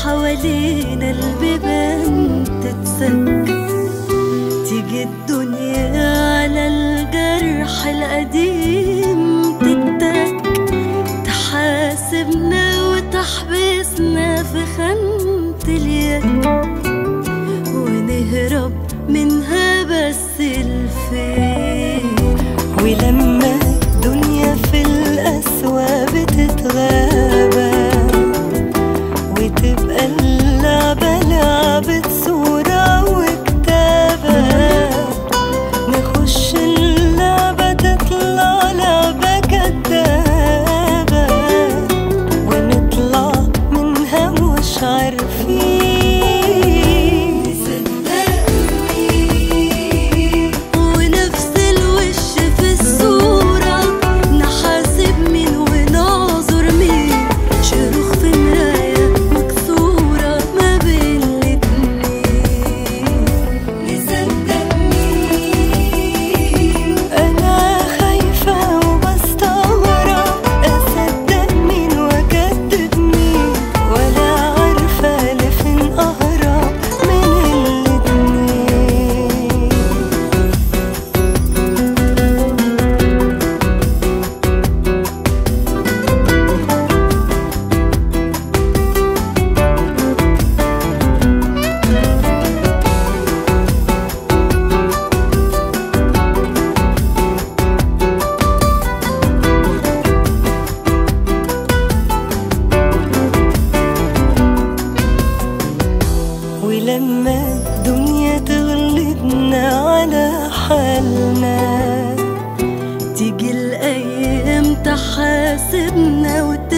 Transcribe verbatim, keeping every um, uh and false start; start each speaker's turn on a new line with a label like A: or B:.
A: حوالينا البيبان تتسك، تيجي الدنيا على الجرح القديم تتك، تحاسبنا وتحبسنا في خانة اليد، ونهرب منها بس الفين. ولما الدنيا في القسوة بتتغابى وتبقى اللعبة لعبة صورة وكتابة، نخش اللعبة تطلع لعبة كدابة، ونطلع منها مش عارفين ولما الدنيا تغلبنا على حالنا، تيجي الأيام تحاسبنا وت